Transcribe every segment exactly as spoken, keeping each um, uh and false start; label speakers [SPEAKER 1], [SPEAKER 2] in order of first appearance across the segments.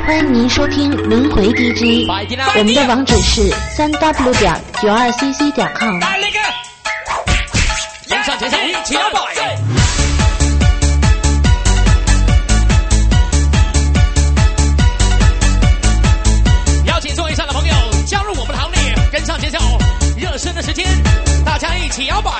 [SPEAKER 1] 欢迎您收听轮回 D J， 我们的网址是三 w 点九二 c c 点 com。
[SPEAKER 2] 来那个，人上前上一起摇摆。邀请座位上的朋友加入我们的行列，跟上节奏，热身的时间，大家一起摇摆。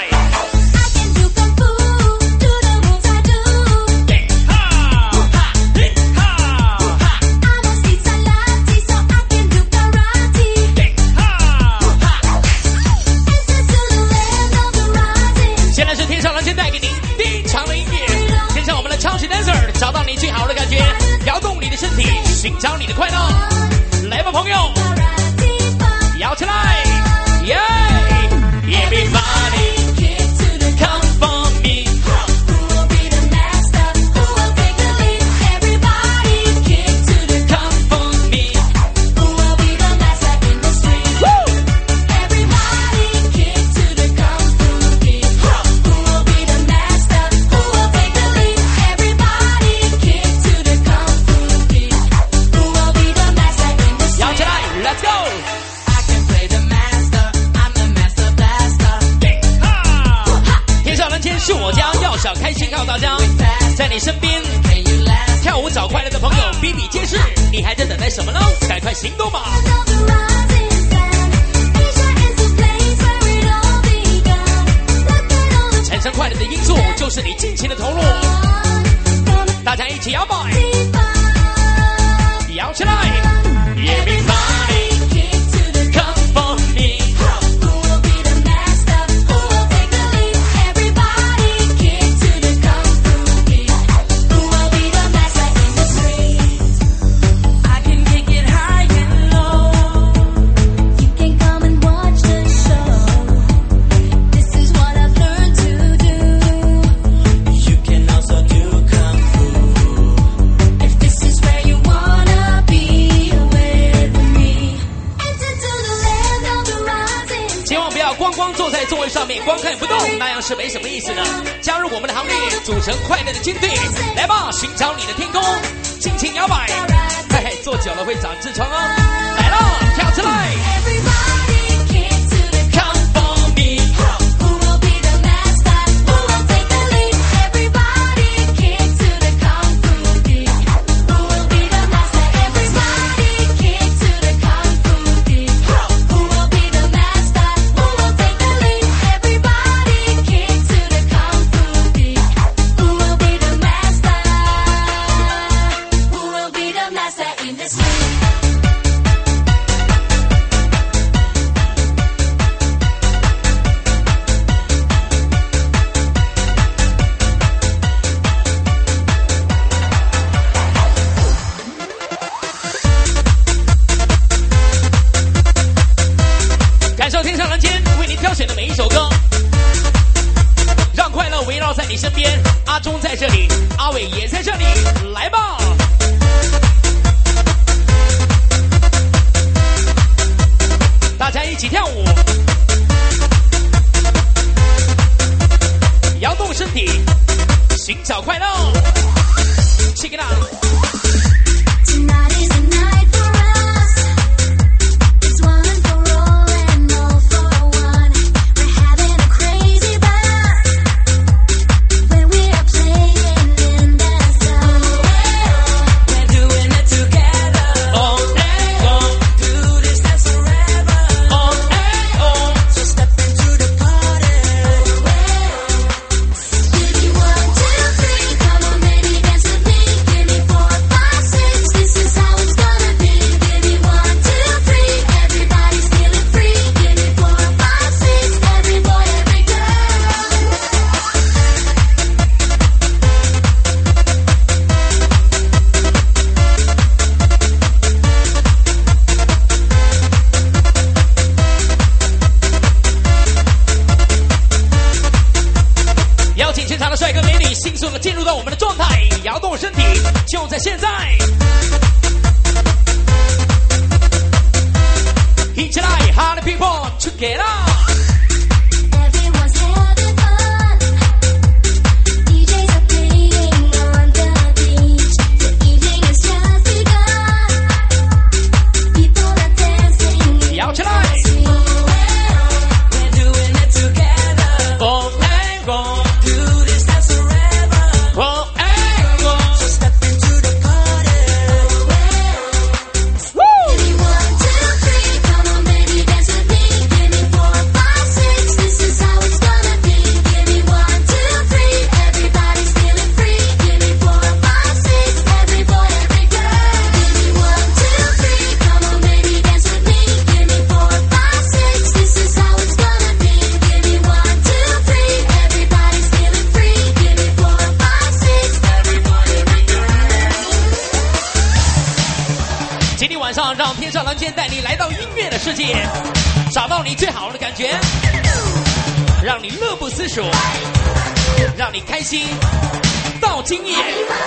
[SPEAKER 2] 找到你最好的感觉，摇动你的身体，寻找你的快乐。来吧，朋友，摇起来，耶、yeah! Everybody come for me. Who will be the master? Who will take the lead? Everybody kick to the come for me. Who will be the master in the street? Woo! Everybody kick to the come for me. Who will be the master? Who will take the lead? Everybody kick to the come for me. Who will be the master in the street? 摇起来 ，Let's go！I can play the master, I'm the master blaster. 天上人间是我家，要想开心靠大家，在你身边跳舞找快乐的朋友比比皆是，你还在等待什么呢？赶快行动吧！产生快乐的因素就是你尽情的投入，大家一起摇摆，摇起来 ，Everybody come for me. Who will be the master? Who will take the lead? Everybody kick to the come for me. Who will be the master in the street? I can kick it high and low. You can come and watch the show. This is what I've learned to do. You can also do kung fu. If this is where you wanna be with me. Enter to the land of the rising. 千万不要光光坐在座位上面光看不动，那样是没什么意思的。加入我们的行列，组成快乐的军队，来吧，寻找你的天空，尽情摇摆。嘿嘿，坐久了会长痔疮哦。来了，跳起来 ！Everybody kick to the come for me. Who will be the master? Who will take the lead? Everybody kick to the come for me. Who will be the master? Everybody kick to the come for me. Who will be the master? Who will take the lead? Everybody kick to the come for me. Who will be the master? Who will be the master in the street? 感受天上人间为您挑选的每一首歌，让快乐围绕在你身边。阿忠在这里，阿伟也在这里，来吧！大家一起跳舞，摇动身体，寻找快乐。Check it out。Tonight is the night for us. It's one for all and all for one. We're having a crazy buzz when we are playing in the sun. We're doing it together. All day long. Do this dance forever. All day long. So step into the party. Give me one, two, three. Come on, baby, dance with me. Give me four, five, six. This is how it's gonna be. Give me one, two, three. Everybody's feeling free. Give me four, five, six. Every boy, every girl. 邀请全场的帅哥美女，迅速的进入到我们的状态，摇动身体，就在现在！一起来 ，Party people together！ Everyone's having fun. D Js are playing on the beach. The evening has just begun.
[SPEAKER 3] 让让天上蓝天带你来到音乐的世界，找到你最好的感觉，让你乐不思蜀，让你开心到今夜。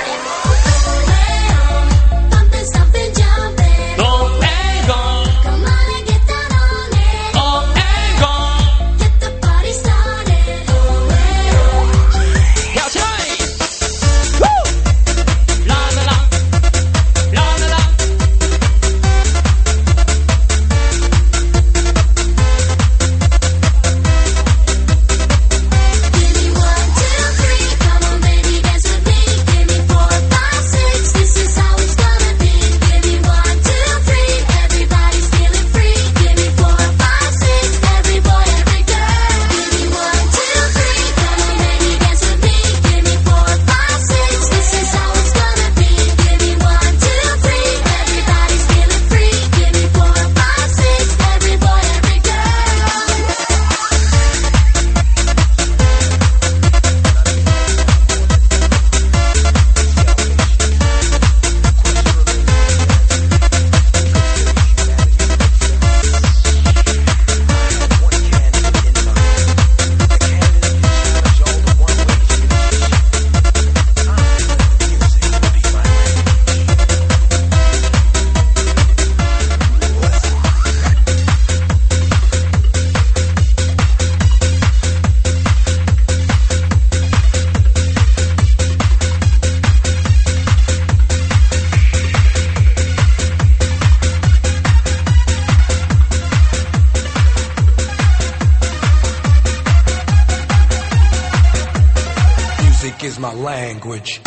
[SPEAKER 4] Is my language.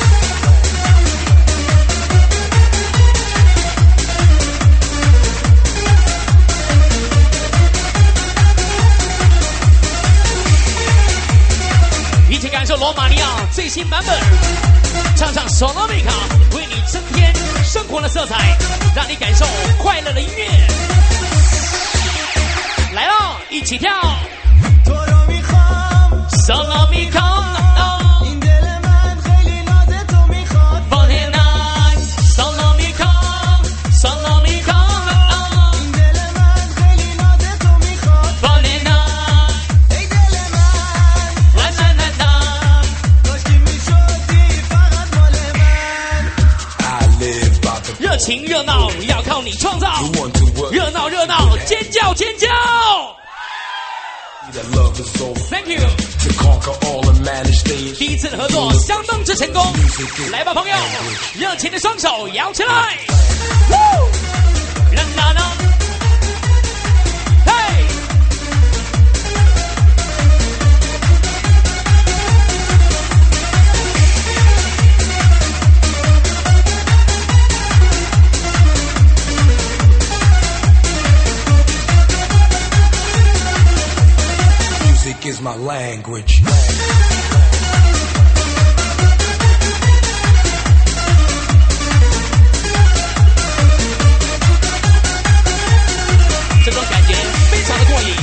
[SPEAKER 3] 一起感受罗马尼亚最新版本，唱唱 Sonomica， 为你增添生活的色彩，让你感受快乐的音乐。来了，一起跳 Sonomica。情热闹要靠你创造，热闹热闹，尖叫尖叫 ！Thank you。第一次的合作相当之成功，来吧，朋友，热情的双手摇起来！啦啦啦，嘿！
[SPEAKER 4] Is my language.
[SPEAKER 3] 这种感觉非常的过瘾。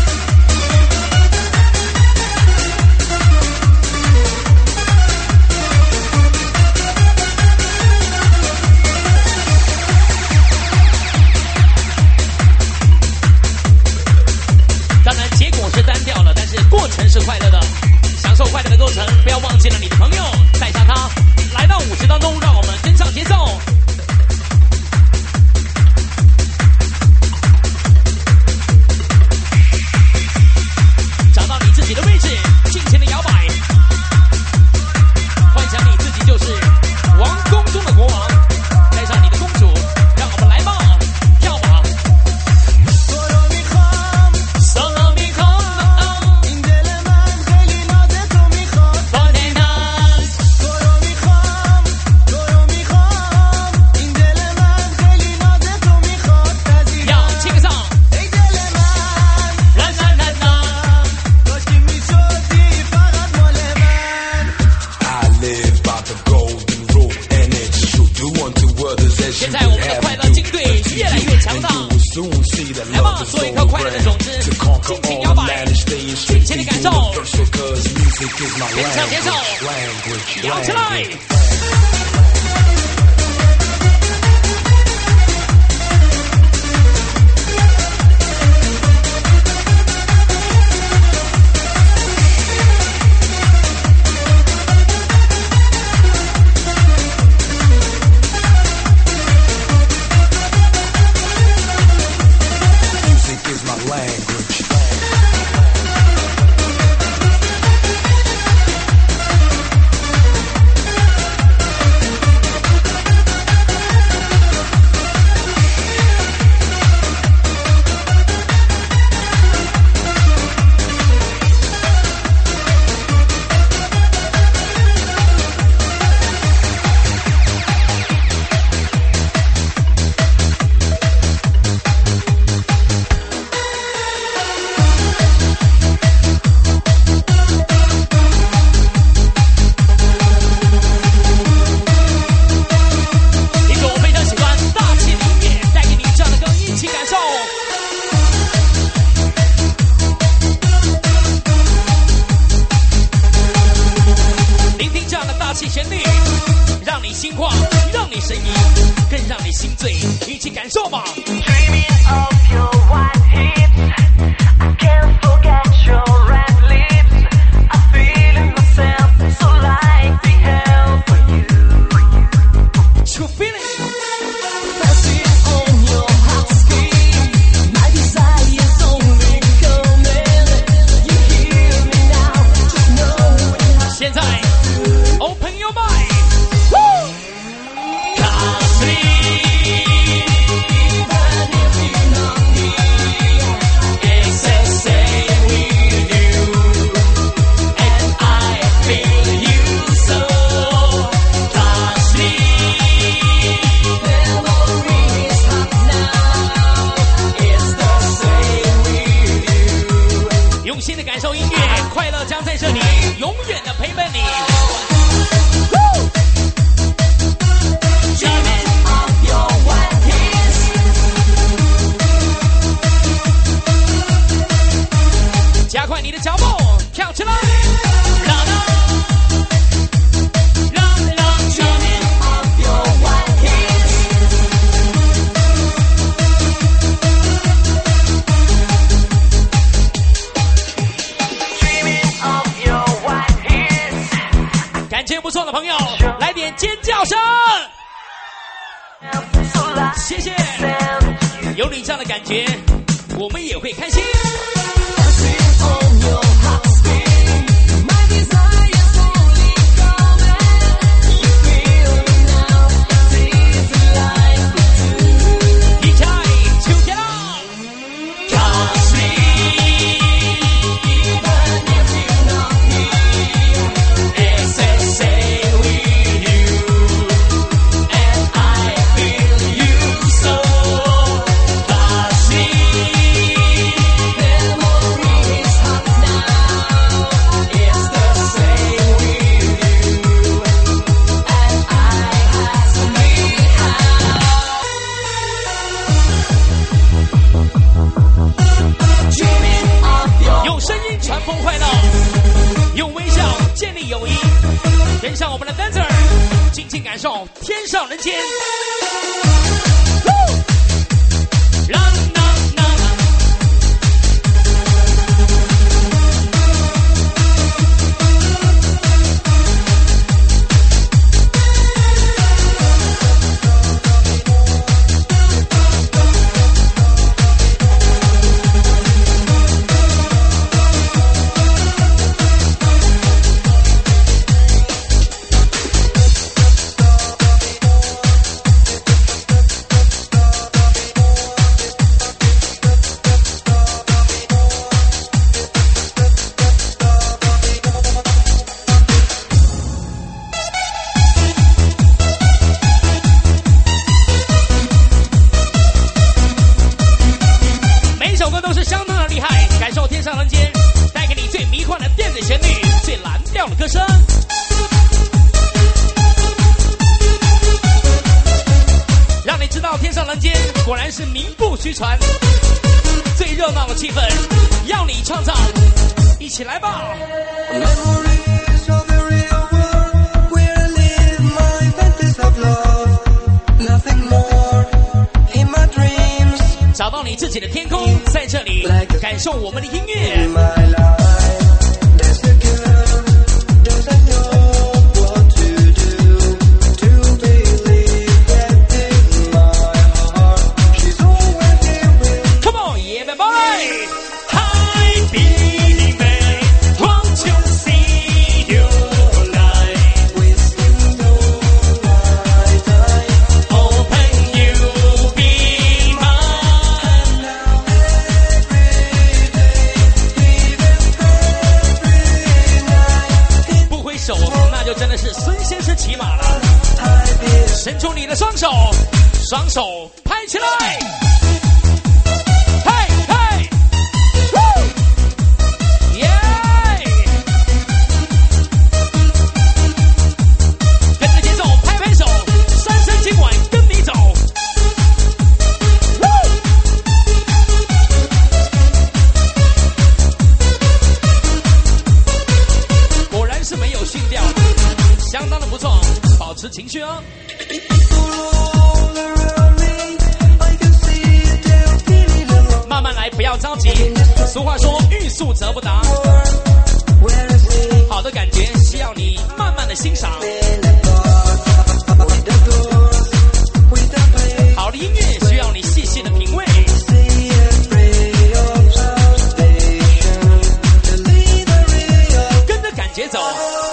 [SPEAKER 3] 当然，结果是单调了，但是过程是快乐的，享受快乐的过程，不要忘记了你的朋友，带上他来到舞池当中，让我们跟上节奏。找到你自己的位置，尽情的摇摆，幻想你自己就是王宫中的国王，带上你的公主，让我们来吧，跳吧。现在我们的快乐军队越来越强大，来吧，做一颗快乐的种子，尽情摇摆，尽情的感受，跟上节奏，摇起来！
[SPEAKER 5] 心慌，让你神疑，更让你心醉，一起感受吧。
[SPEAKER 6] Dreaming of your white hips, I can't forget your red lips. I'm feeling myself so like the hell for you.
[SPEAKER 5] True feeling.
[SPEAKER 6] Dancing on your hot skin, my desire's only coming. You hear me now, just know it.
[SPEAKER 5] 现在 Open your mind. Woo! Cause me.
[SPEAKER 2] So
[SPEAKER 5] 谢谢，有你这样的感觉，我们也会开心。用声音传播快乐，用微笑建立友谊，跟上我们的 dancer， 尽情感受天上人间。啦啦啦啦最热闹的气氛，要你创造，一起来吧！找到你自己的天空，在这里感受我们的音乐。伸出你的双手，双手拍起来，嘿嘿，耶！跟着节奏拍拍手，三生今晚跟你走。果然是没有训掉，相当的不错，保持情绪哦。慢慢来，不要着急。俗话说，欲速则不达。好的感觉需要你慢慢的欣赏，好的音乐需要你细细的品味。跟着感觉走。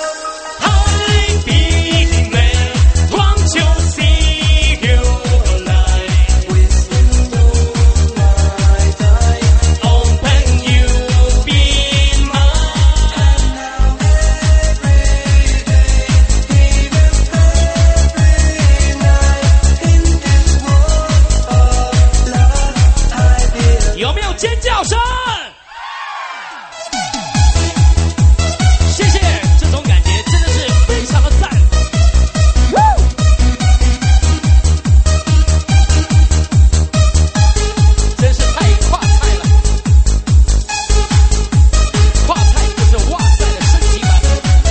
[SPEAKER 5] 尖叫声！谢谢，这种感觉真的是非常的赞。真是太跨菜了，跨菜就是哇塞的升级版。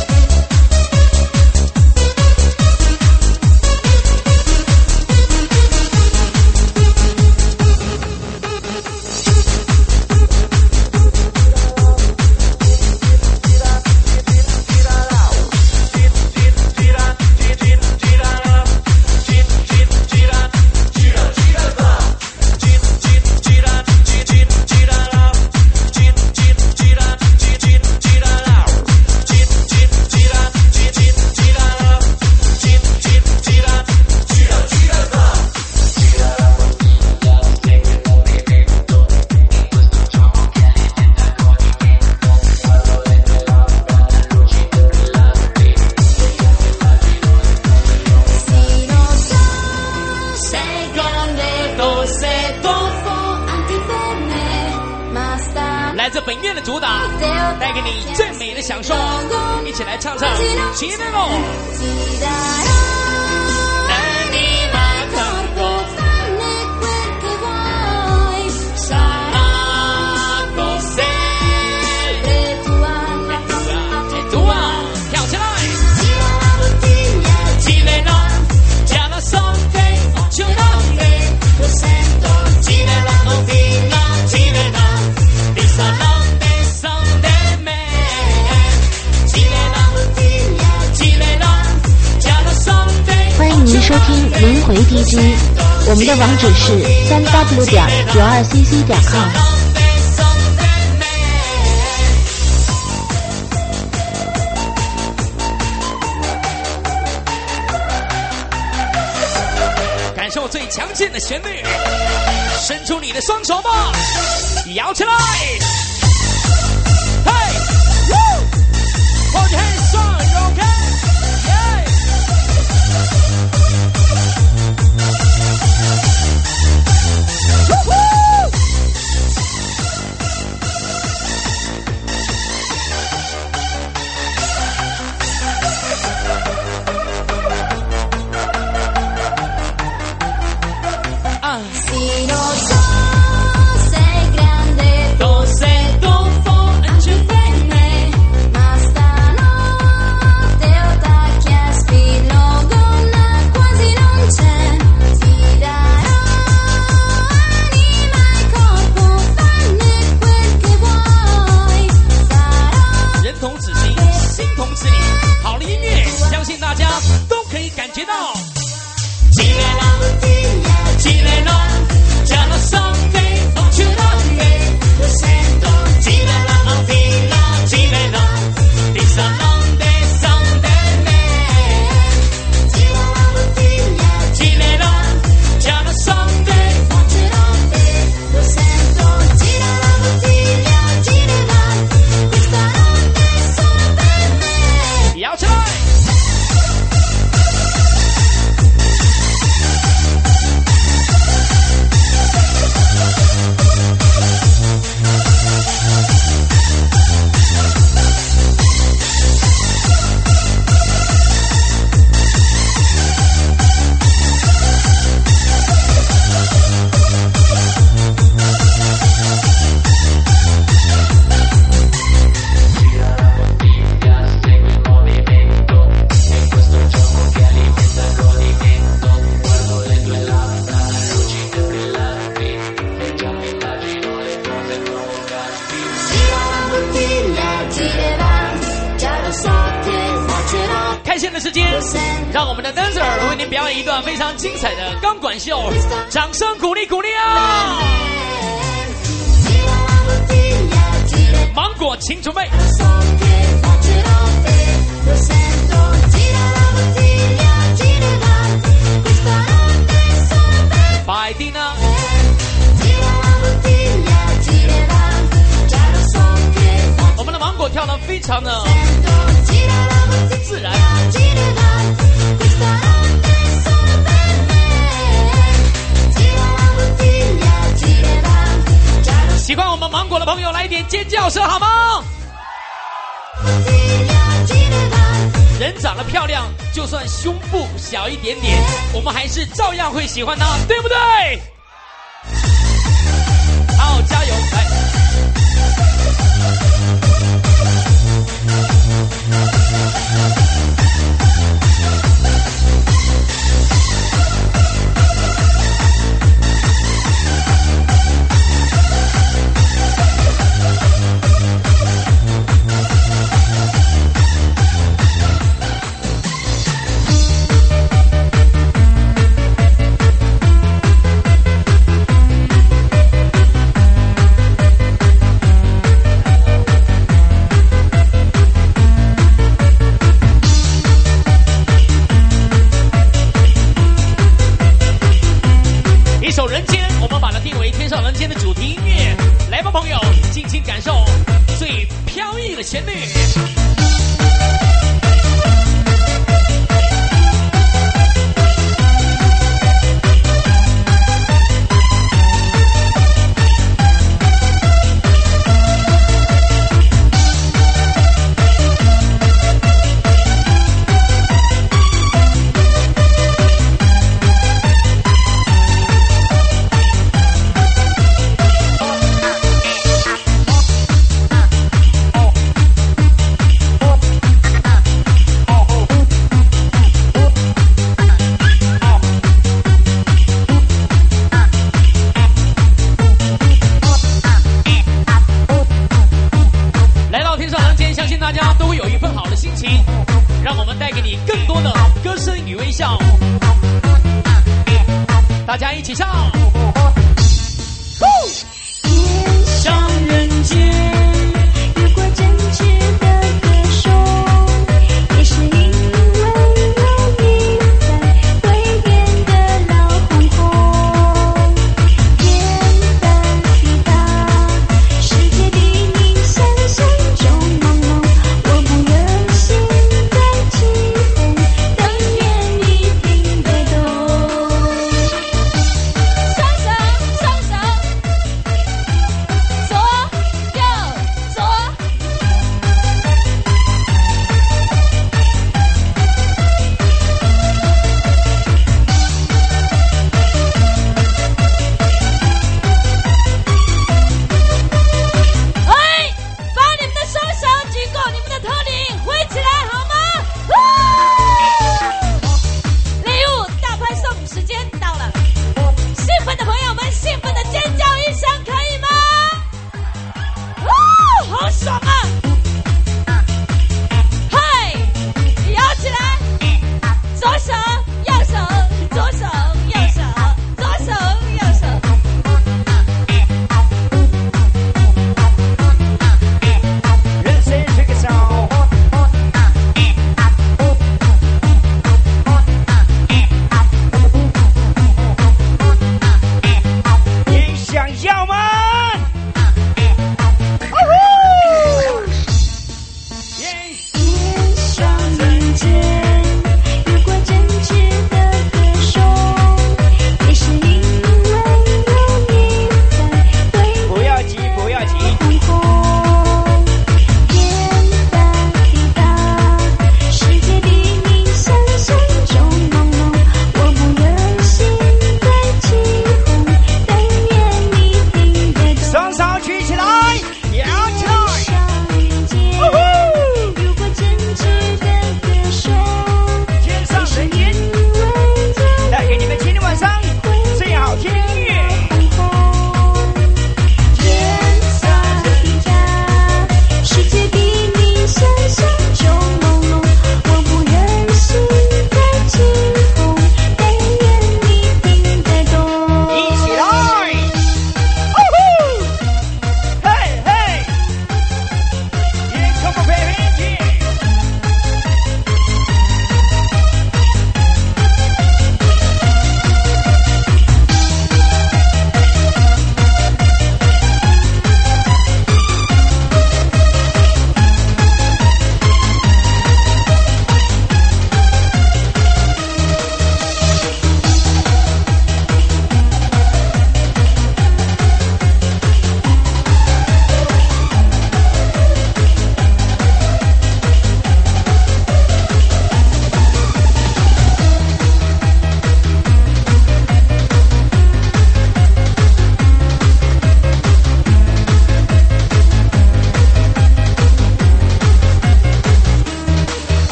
[SPEAKER 5] 来自本院的主打，带给你最美的享受，一起来唱唱《起来喽》。
[SPEAKER 1] 您收听轮回 D J， 我们的网址是三 w 点九二 c c 点 com。
[SPEAKER 5] 感受最强劲的旋律，伸出你的双手吧，摇起来！嘿 ，Put your hands on, OK？ Yeah！ 开线的时间，让我们的 dancer 为您表演一段非常精彩的钢管秀，掌声鼓励鼓励啊！芒果，请准备。摆定呢？我们的芒果跳得非常的自然。喜欢我们芒果的朋友来一点尖叫声好吗？人长得漂亮，就算胸部小一点点，我们还是照样会喜欢她，对不对？好，加油！来。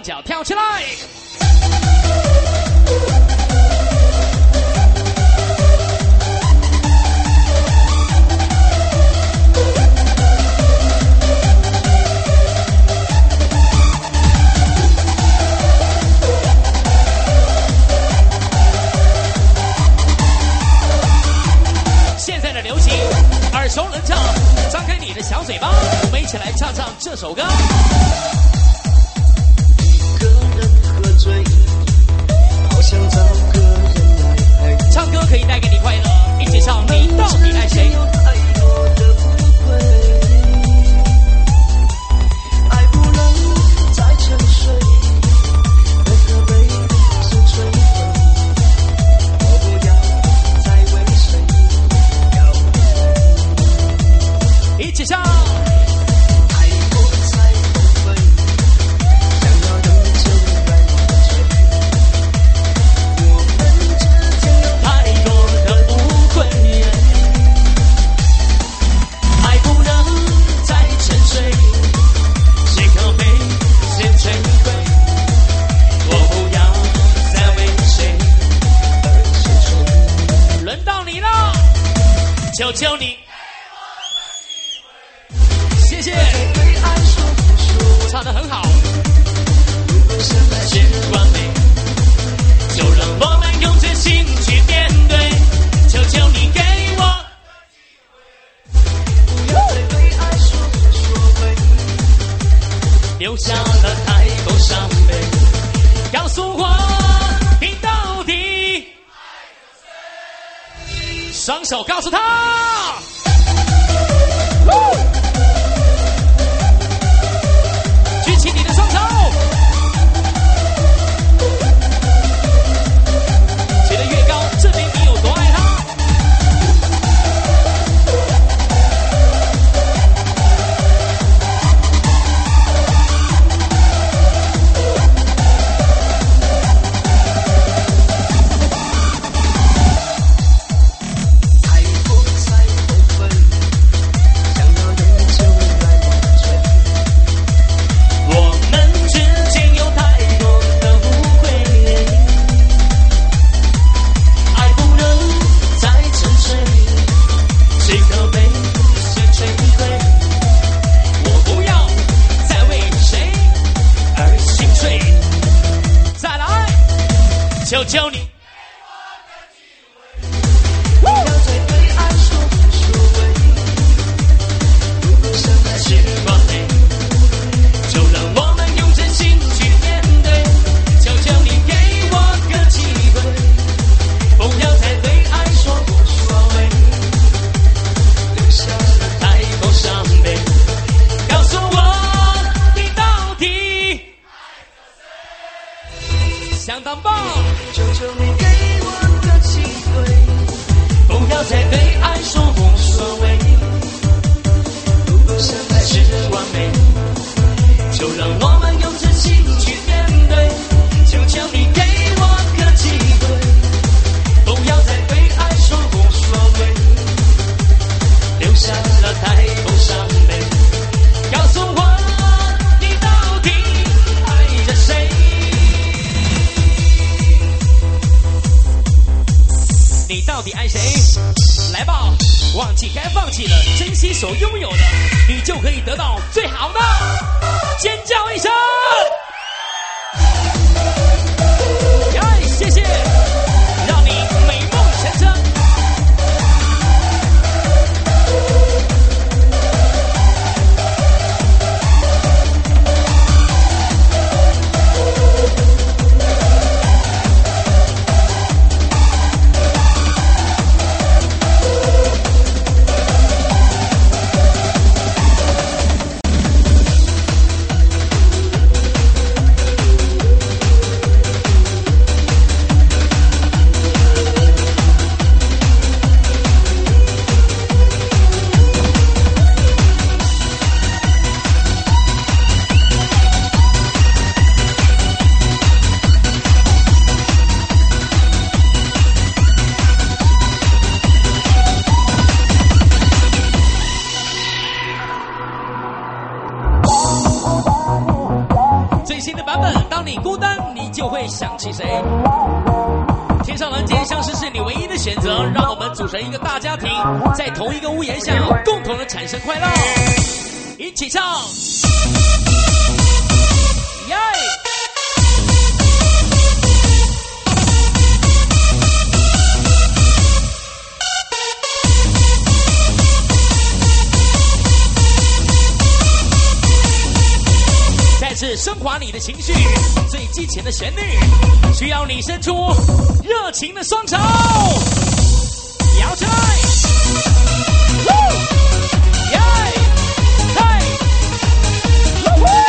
[SPEAKER 5] 双脚跳起来。现在的流行，耳熟能详，张开你的小嘴巴，我们一起来唱唱这首歌。
[SPEAKER 6] 个人喝醉，好想找个人来爱。
[SPEAKER 5] 唱歌可以带给你快乐，一起唱你到底爱谁？
[SPEAKER 6] 有太多的误会，爱不能再沉睡，喝喝杯是摧毁。我不要再为谁要
[SPEAKER 5] 一起唱。
[SPEAKER 6] 爱过才后悔，想要永久来忘却。我们之间有太多的误会，爱不能再沉睡，谁可悲谁摧毁。我不要再为谁而沉睡。
[SPEAKER 5] 轮到你了，求求你，谢谢，
[SPEAKER 6] 对爱说不说，
[SPEAKER 5] 唱得很好。
[SPEAKER 6] 如果相爱是完美，就让我们用真心去面对。求求你给我，不要再对爱说不说回，留下了太多伤悲。
[SPEAKER 5] 告诉我你到底，双手告诉他。举起你的双手，举得越高，证明你有多爱他。
[SPEAKER 6] 爱过才后悔，想要永久来忘却。我们之间有太多的误会，爱不能再沉睡，谁可悲谁摧毁。
[SPEAKER 5] 我不要再为谁而心碎。再来，求求你。
[SPEAKER 6] 不要再对爱说不说回，如果相爱是完美，就让我们用真心去面对。求求你给我个机会，不要再对爱说不说回，留下了太多伤悲。
[SPEAKER 5] 告诉我你到底相当棒。
[SPEAKER 6] 求求你给我个机会，不要再对爱说不说回，如果相爱是完美，就让我们用真心去面对。求求你给我个机会，不要再对爱说不说回，留下了太多伤悲。
[SPEAKER 5] 告诉我你到底爱着谁？你到底爱谁？来吧，忘记该放弃的，珍惜所拥有的，你就可以得到最好的。尖叫一声！哎，谢谢，让你美梦成真。 你孤单，你就会想起谁？天上人间像是是你唯一的选择，让我们组成一个大家庭，在同一个屋檐下，共同的产生快乐，一起唱，耶！再次升华你的情绪，最激情的旋律，需要你伸出热情的双手，摇起来，耶，嘿，呜呼！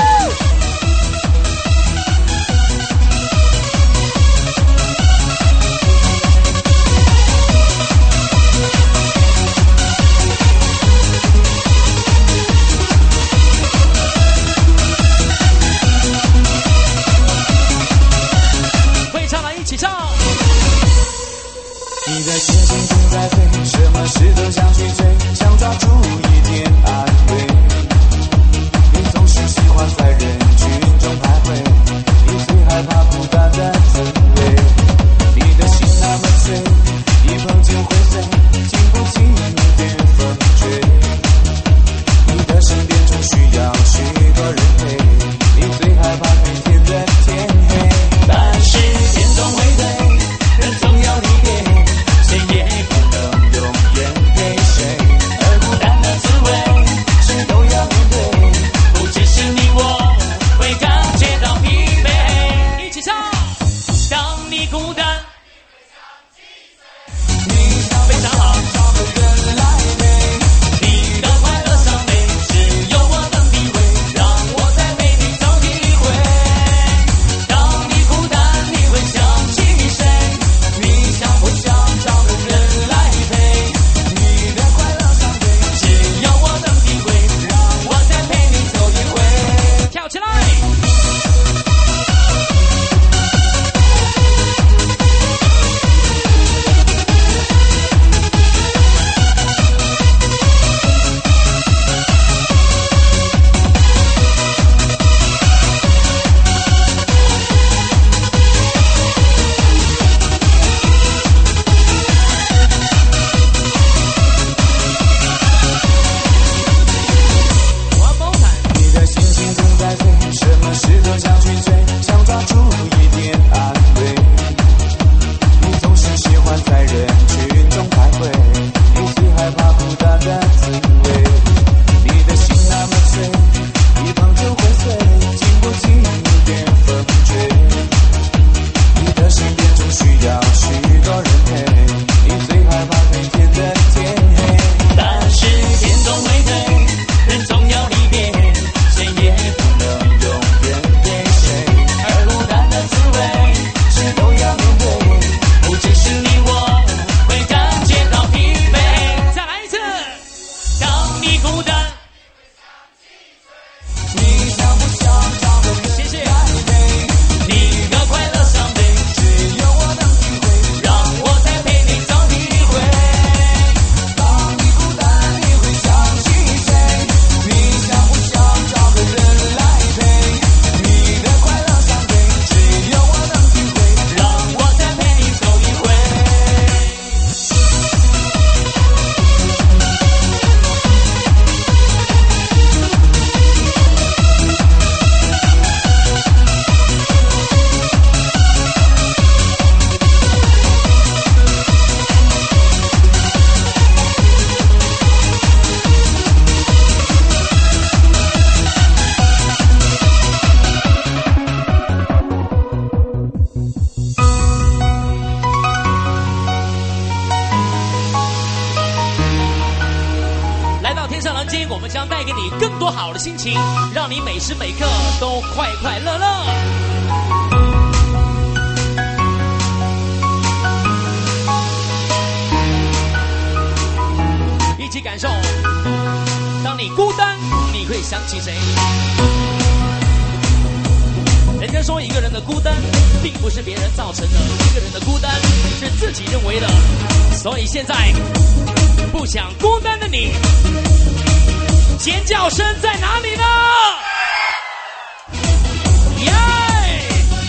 [SPEAKER 6] 你的心情总在飞，什么事都想去追，想抓住一点安慰。你总是喜欢在人群中徘徊，你最害怕孤单的滋味。你的心那么脆，一碰就会碎，经不起一点风吹。你的身边总需要许多人陪，你最害怕每天的天黑。但是天总会对，人总要离别。谁也不能永远陪谁，而孤单的滋味，谁都要面对。不只是你我，会感觉到疲惫。
[SPEAKER 5] 一起唱，当你孤单，
[SPEAKER 6] 你想非常好，找个人来陪。你的快乐伤悲，只有我能体会，让我再陪你走一回。当你孤单，你会想起谁？你想不想找个人来陪？你的快乐伤悲，只有我能体会，让我再陪你走一回。
[SPEAKER 5] 跳起来！
[SPEAKER 6] 你的心情总在飞，什么事都想去追，想抓住一点安慰。你总是喜欢在人群中徘徊，你最害怕孤单的滋味。你的心那么脆，一碰就会碎，经不起一点风吹。你的身边总需要许多人陪，你最害怕每天的天黑。但是天总会对，人总要离别，谁也不能永远陪谁，而孤单的滋味，谁都要面对。不只是你我，会感觉到疲惫。
[SPEAKER 5] 再来一次，
[SPEAKER 6] 当你孤单，你想不想找个人
[SPEAKER 5] 谢谢。
[SPEAKER 6] 来陪？你的快乐伤悲，只有我能体会，让我再陪你走一回。当你孤单，你会想起谁？你想不想找个人来陪？你的快乐伤悲，只有我能体会，让我再陪你走一回。
[SPEAKER 5] 来到天上人间，我们将带给你更多好的心情，让你每时每刻都快快乐乐。一起感受，当你孤单，你会想起谁？人家说一个人的孤单，并不是别人造成的，一个人的孤单是自己认为的。所以现在，不想孤单的你，尖叫声在哪里呢？耶！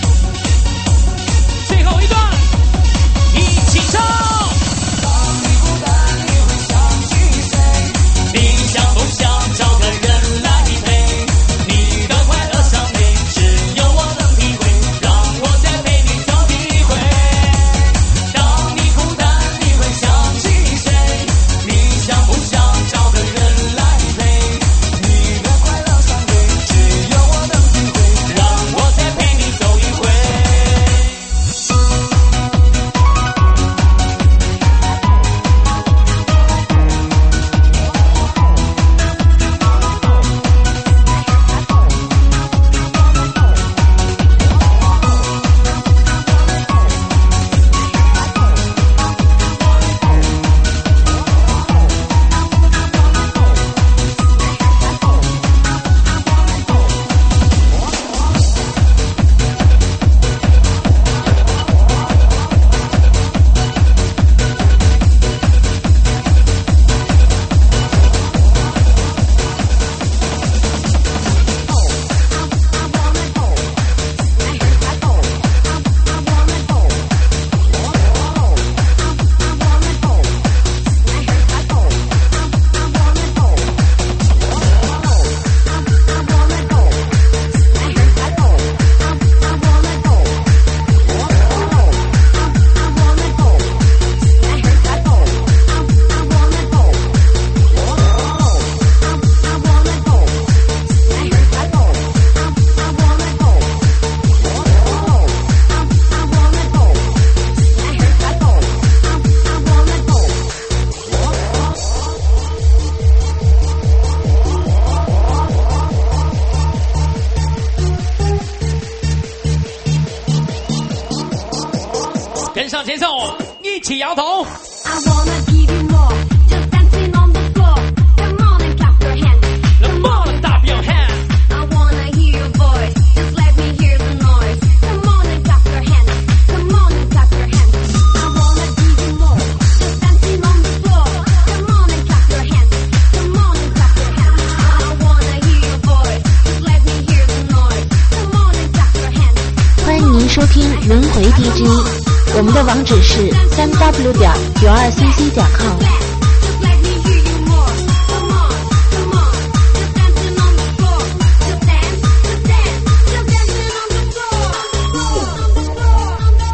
[SPEAKER 5] 跟上节奏，一起摇头。
[SPEAKER 2] I wanna give you more, just dancing on the floor. Come on and clap your hands.
[SPEAKER 5] Come on and clap your hands.
[SPEAKER 2] I wanna hear your voice, just let me hear the noise. Come on and clap your hands. Come on and clap your hands. I wanna give you more, just dancing on the floor. Come on and clap your hands. Come on and clap your hands. I wanna hear your voice, just let me hear the noise. Come on and clap your hands.
[SPEAKER 1] 欢迎您收听轮回 D J， 我们的网址是三 w 点九二 c c 点 com。
[SPEAKER 2] Just let me hear you more. Come on, come on. Just dancing on the floor. Just dance, just dance. Just dancing on the floor. On the floor, on the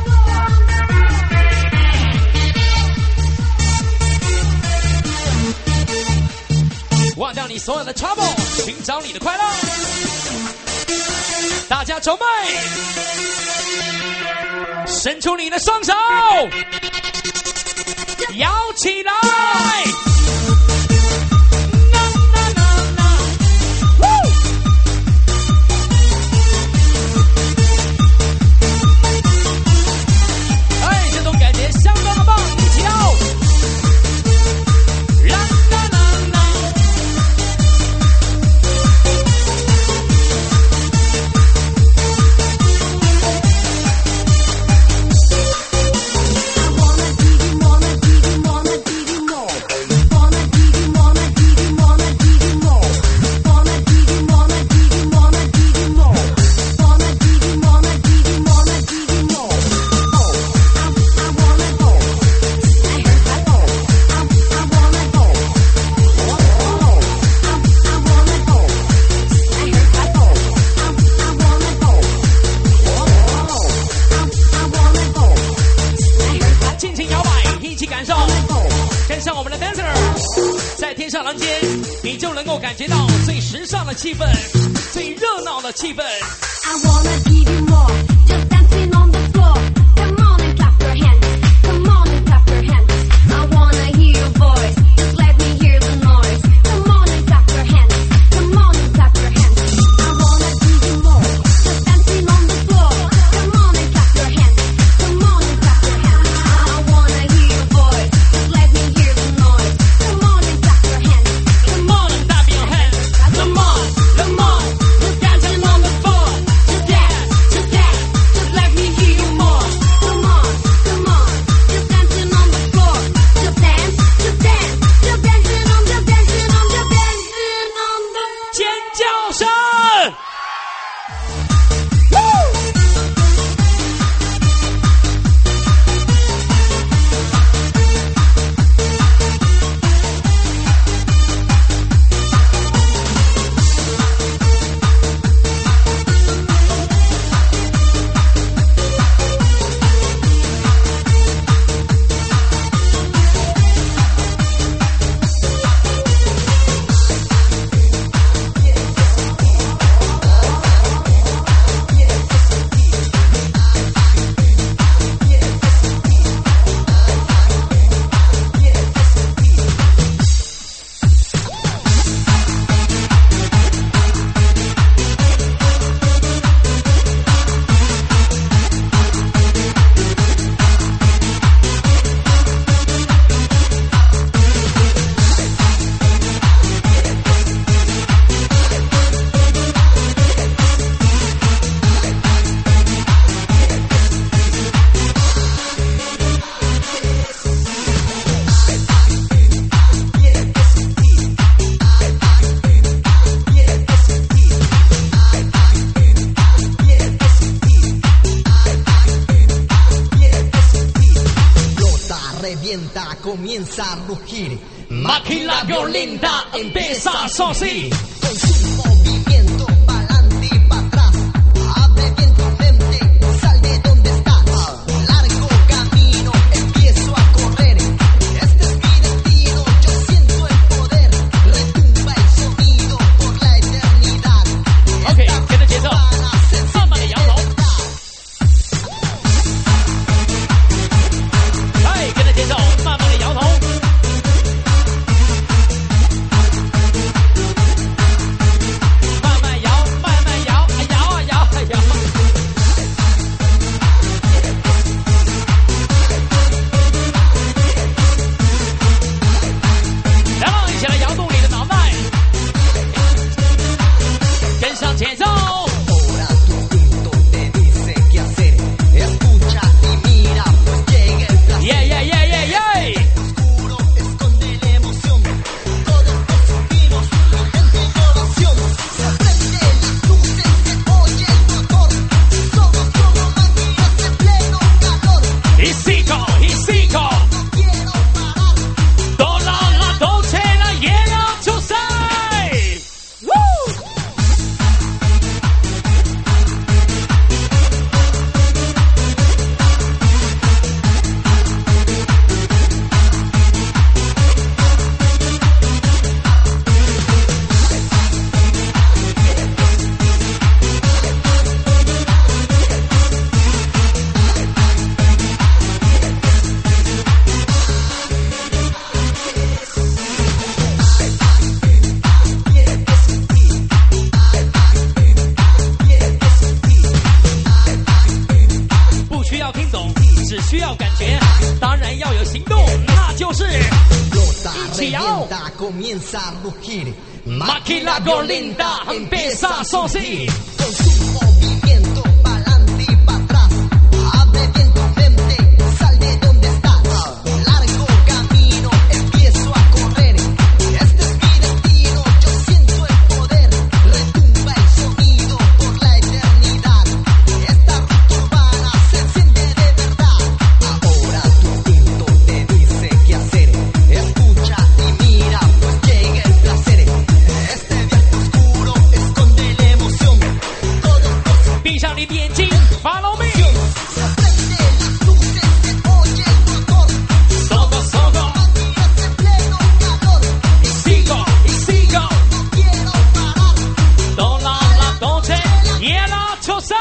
[SPEAKER 2] floor.
[SPEAKER 5] 忘掉你所有的 trouble， 寻找你的快乐。大家准备，伸出你的双手，摇起来。哎，这种感觉相当的棒，一起摇。啦啦啦啦。 感觉到最时尚的气氛，最热闹的气氛。
[SPEAKER 2] I wanna give you more, just dancing on the floor. Come on and clap your hands. Come on and clap your hands. I wanna hear your voice, just let me hear the noise. Come on and clap your hands. Come on and clap your hands. I wanna give you more, just dancing on the floor. Come on and clap your hands. Come on and clap your hands. I wanna hear your voice, just let me hear the noise. Come on and clap your hands.
[SPEAKER 5] Come on and clap your hands. Come on, come on, just dancing on the floor. Just dance, just dance, just let me hear you more.
[SPEAKER 2] Come on, come on, just dancing on the floor. Just dance, just dance, just dancing on, just dancing on, just dancing on the.
[SPEAKER 5] 尖叫声！
[SPEAKER 7] Comienza a rugir.
[SPEAKER 5] Máquina violenta empieza a sonar.
[SPEAKER 7] Con su movimiento pa'lante y pa' atrás. Abre bien tu mente, sal de donde estás. Largo camino, empiezo a correr. Este es mi destino, yo siento el poder. Retumba el sonido por la eternidad.
[SPEAKER 5] Ok, 跟着节奏，慢慢的摇头。哎，跟着节奏，慢慢的摇头。 要听懂，只需要感觉，当然要有行动，那就是一起摇。Máquina Golinda empieza a sonar.
[SPEAKER 7] Con su movimiento pa'lante y pa' atrás. Abre bien tu mente, sal de donde estás. Largo camino, empiezo a correr. Este es mi destino, yo siento el poder. Retumba el sonido por la eternidad. Esta ruta urbana se enciende de verdad. Ahora tu instinto te dice qué hacer. Escucha y mira, pues llega el placer. Este viaje oscuro esconde la emoción. Todos los
[SPEAKER 5] 闭上你的眼睛 ，Follow me。
[SPEAKER 7] se prende las luces, se oye el motor.
[SPEAKER 5] Sogo, sogo,
[SPEAKER 7] Hace pleno calor.
[SPEAKER 5] y sigo, y sigo.
[SPEAKER 7] No quiero parar.
[SPEAKER 5] Do la la dolce y la chosa.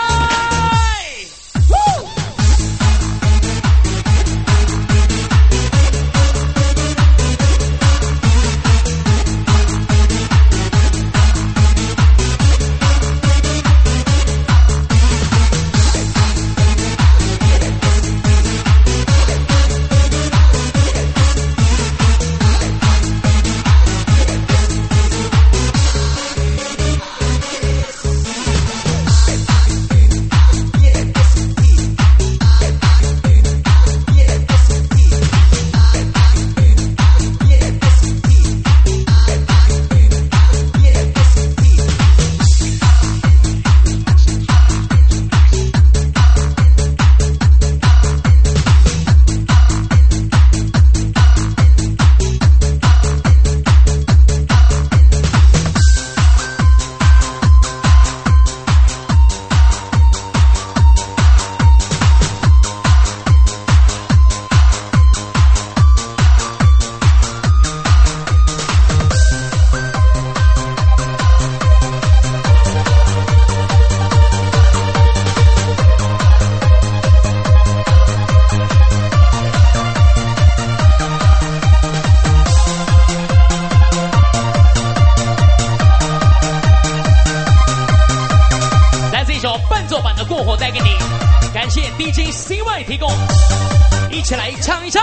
[SPEAKER 5] D J C Y 提供，一起来唱一唱。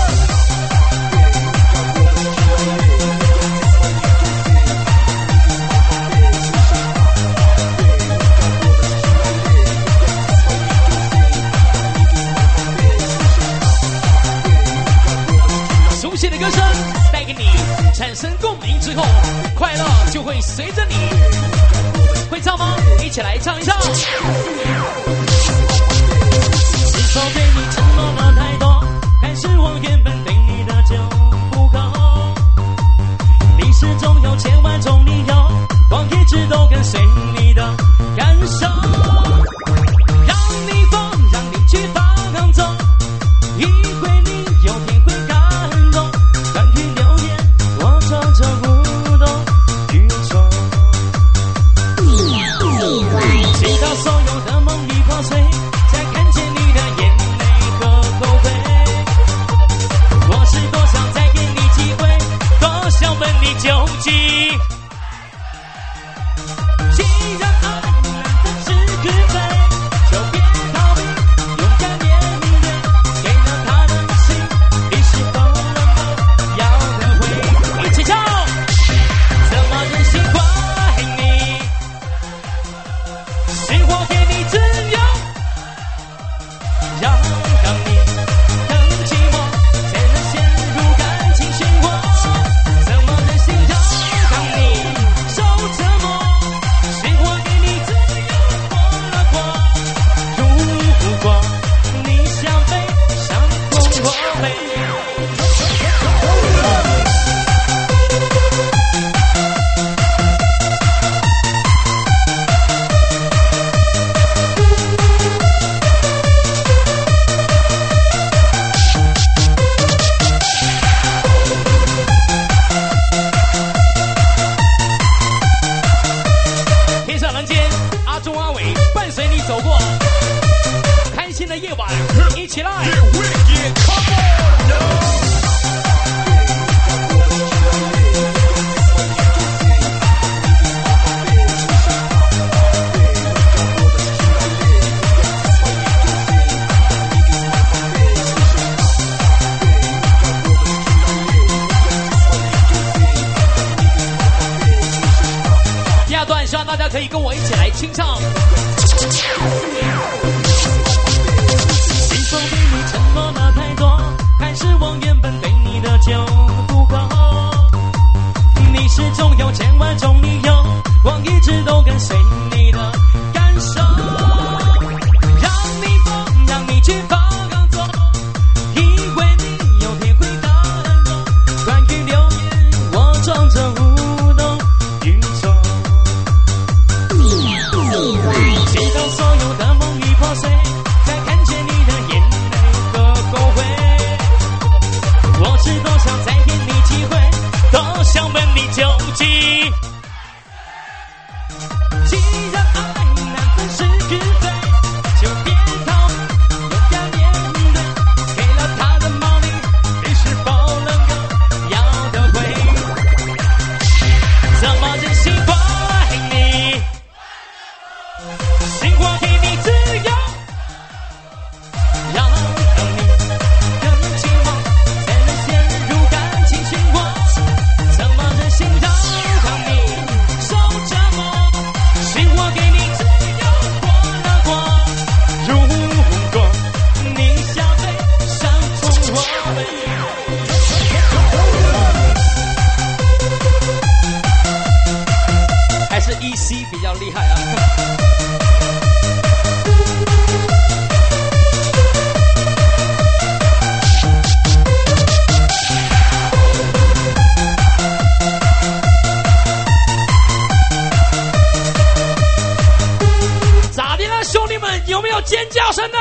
[SPEAKER 5] 熟悉的歌声带给你产生共鸣之后，快乐就会随着你。会唱吗？一起来唱一唱。是否对你承诺了太多，还是我原本对你的就不够？历史中有千万种理由，我一直都跟随你的感受，让你放，让你去放纵，一会你有天会感动。关于流言，我装着无动于衷，直到所有的梦已破碎，才看见你的眼泪和后悔。我是多想再给你机会，多想问你究竟。既然爱难得是与非，就别逃避，勇敢面对。给了他的心，你是否能够要得回？一起唱，怎么忍心怪你？是我给你自由，让让你更寂寞，才能陷入感情漩涡。怎么忍心让让你受折磨？是我给你自由过了过。如果你想飞，想空我飞。天上人间，阿忠阿伟伴随你走过开心的夜晚，一起来。 可以跟我一起来清唱。
[SPEAKER 6] 心中对你承诺了太多，还是我原本对你的就不够。你始终有千万种理由，我一直都跟随你的感受。让你疯，让你去放纵，因为你有体会到很多。关于流言，我装着无动于衷。直到所有的梦已破碎，才看见你的眼泪和后悔。我知多想再给你机会，多想问你究竟。既然爱难分是与非，就别逃避，勇敢面对。给了他的毛利，你是否能够要得回？怎么真心怪你？心我给你自由，让你更寂寞，才能陷入感情漩涡。怎么忍心让你受折磨？心我给你自由，过了过，如果你想被伤痛我被。
[SPEAKER 5] 还是依稀比较厉害啊。咋的了，兄弟们，有没有尖叫声呢？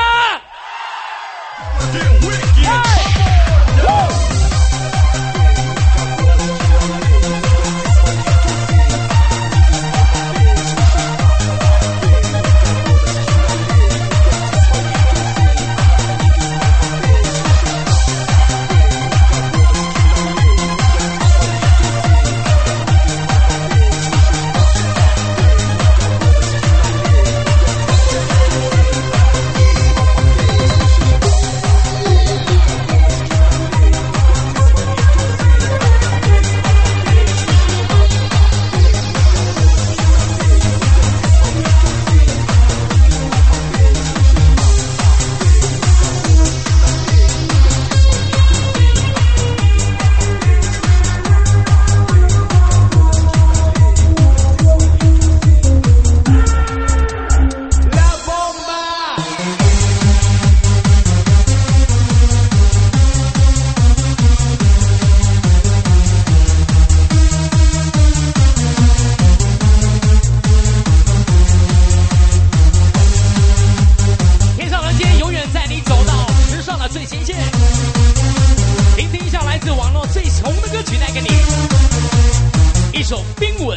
[SPEAKER 5] 天上人间永远在你走到时尚的最前线。聆听一下来自网络最红的歌曲，带给你一首《冰吻》。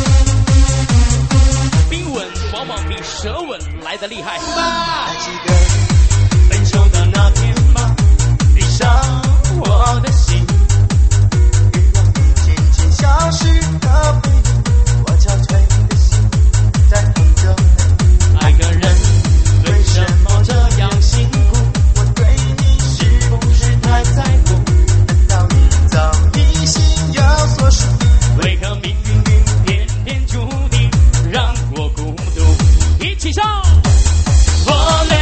[SPEAKER 5] 冰吻往往比舌吻来得厉害。
[SPEAKER 6] 还记得分手的那天吗？闭上我的心，欲望渐渐消失的背影，我憔悴的心在等着你。爱个人为什么这样辛苦？我对你是不是太在乎？难道你早已心有所属？为何命运偏偏注定让我孤独？
[SPEAKER 5] 一起唱。
[SPEAKER 6] 我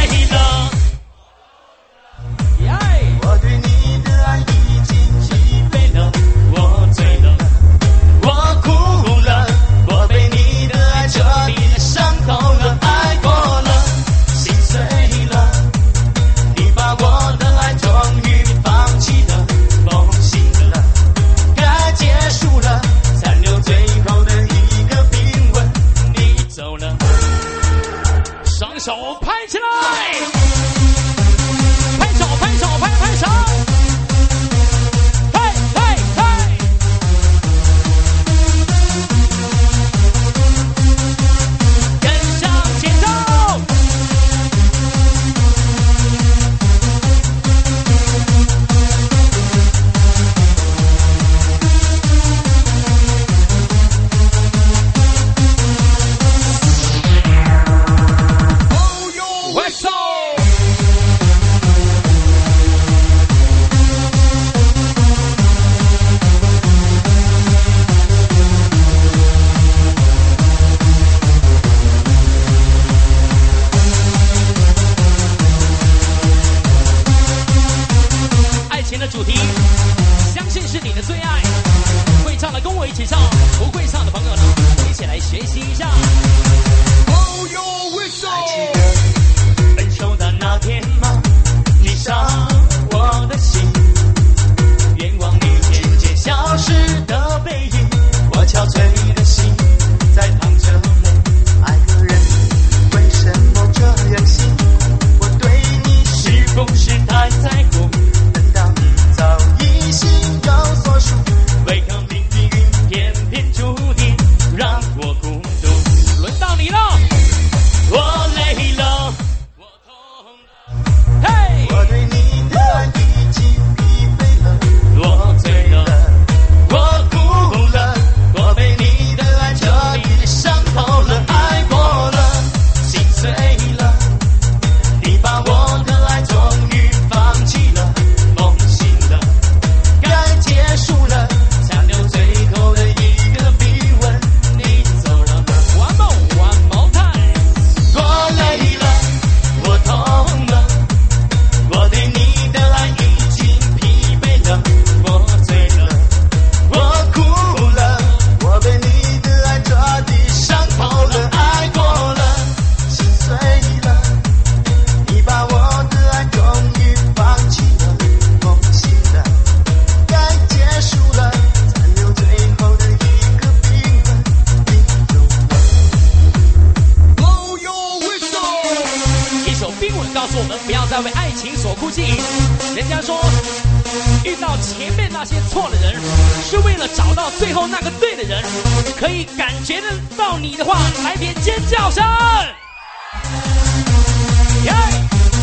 [SPEAKER 5] 在为爱情所哭泣。人家说，遇到前面那些错的人，是为了找到最后那个对的人。可以感觉得到你的话，来点尖叫声！耶、yeah!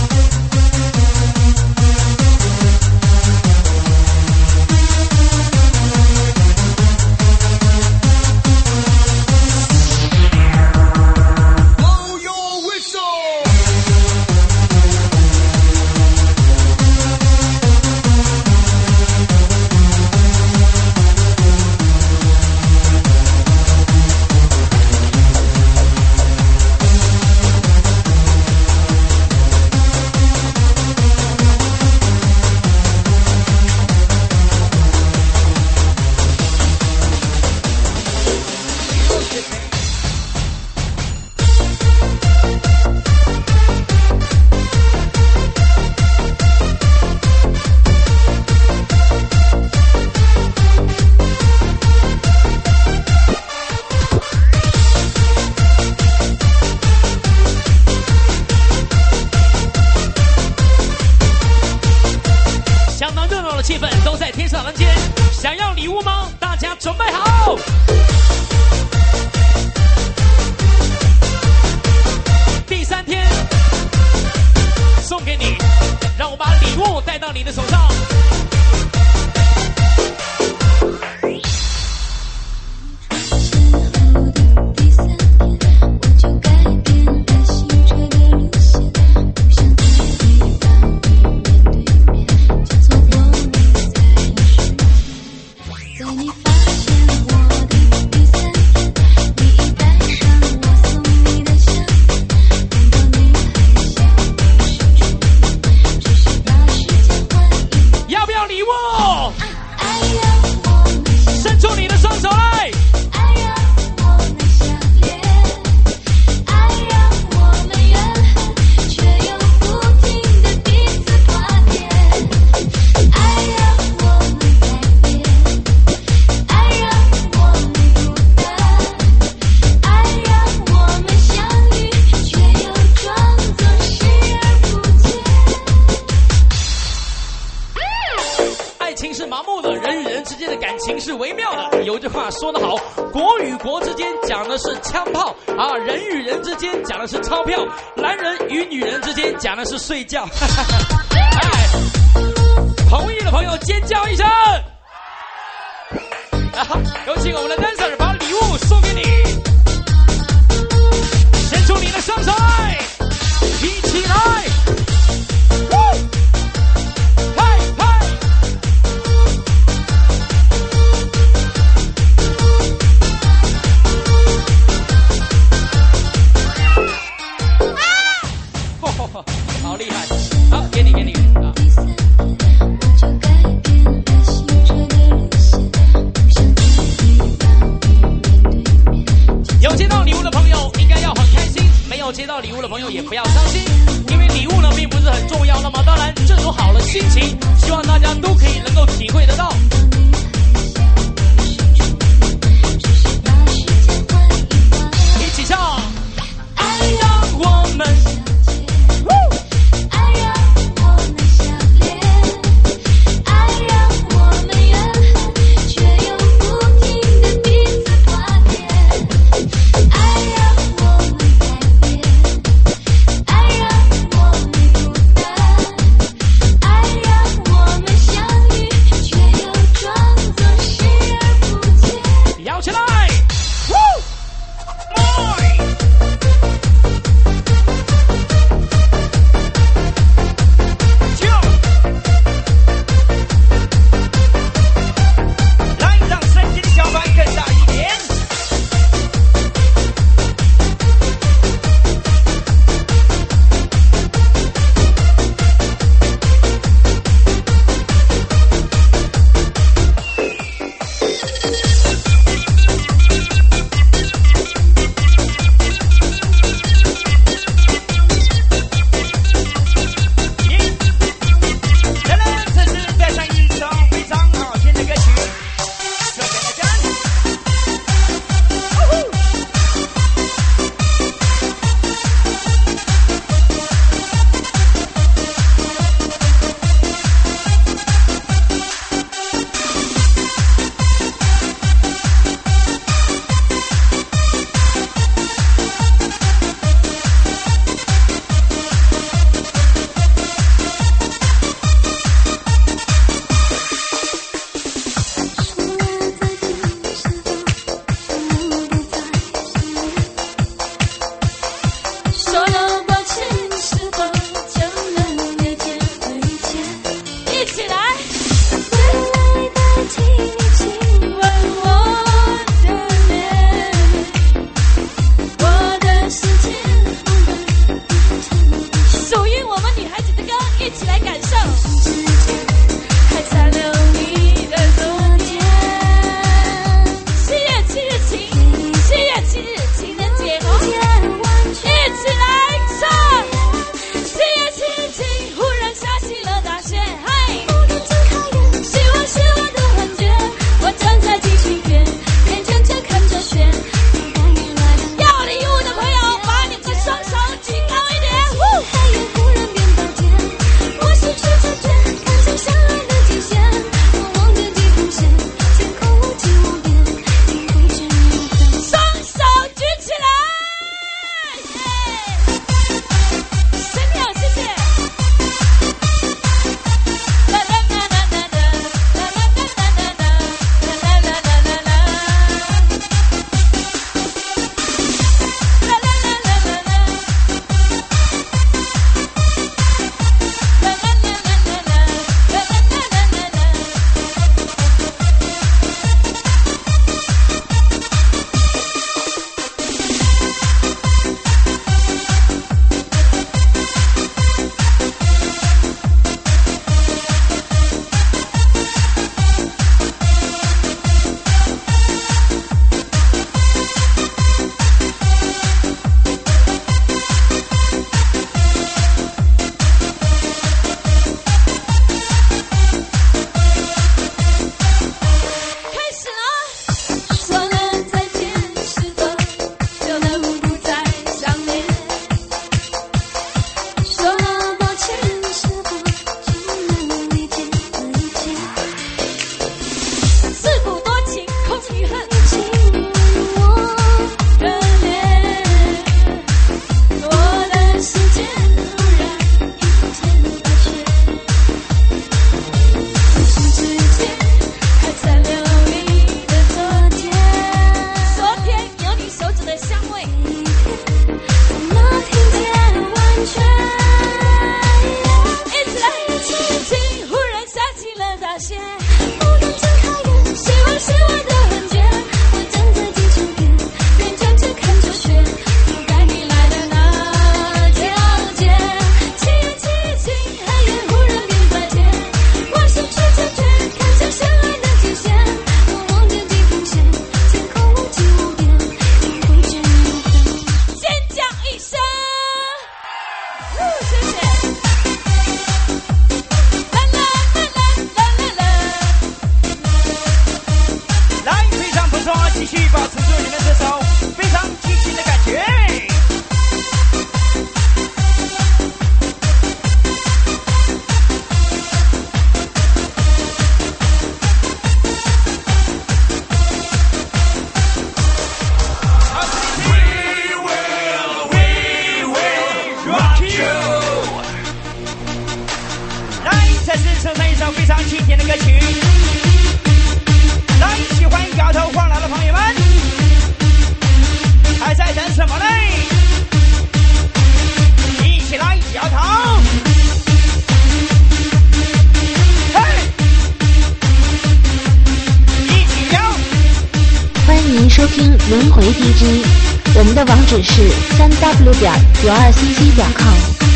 [SPEAKER 5] 讲的是睡觉，哎，同意的朋友尖叫一声！啊，有请我们的 dancer 把礼物送给你，伸出你的双手来，一起来！嗨嗨！好厉害！好，给你，给你啊！有接到礼物的朋友应该要很开心，没有接到礼物的朋友也不要伤心，因为礼物呢并不是很重要。那么当然，这种好的心情，希望大家都可以能够体会得到。一起唱，爱让我们。
[SPEAKER 2] 爱让我们相遇，却又
[SPEAKER 8] 再次送上一首非常经典的歌曲。来，喜欢摇头晃脑的朋友们，还在等什么呢？一起来摇头！嘿，一起摇！
[SPEAKER 1] 欢迎您收听轮回 D J， 我们的网址是三 w 点九二 c c 点 com。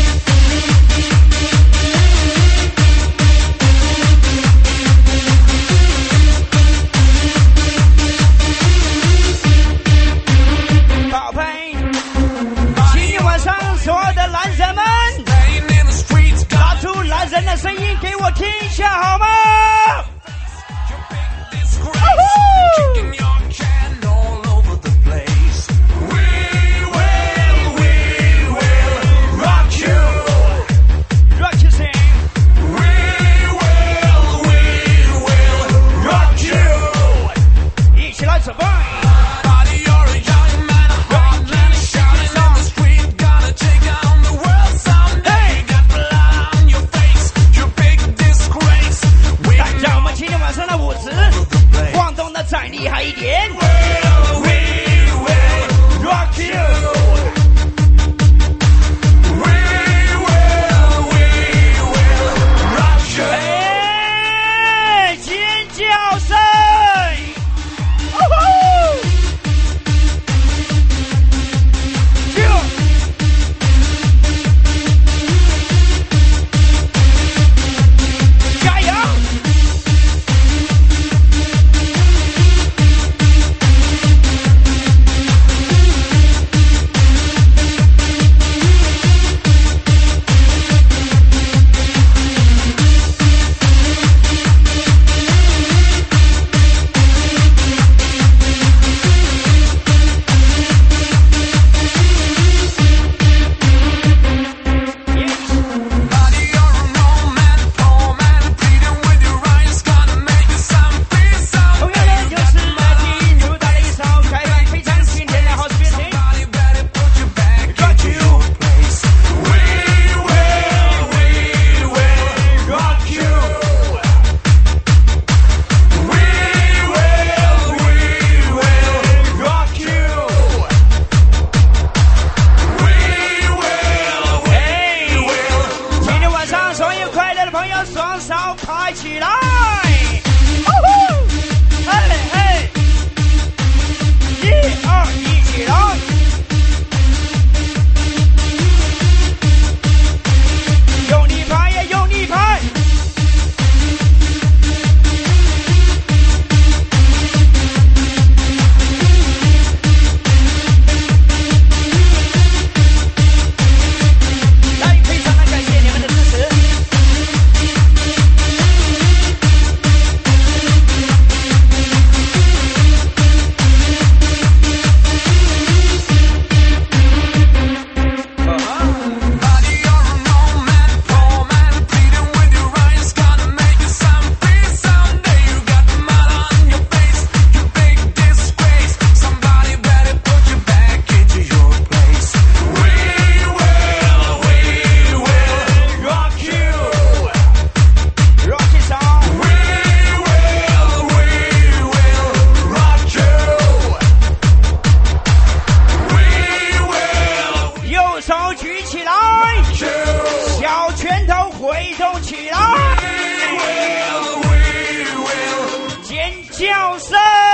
[SPEAKER 8] 声音给我听一下好吗？叫声。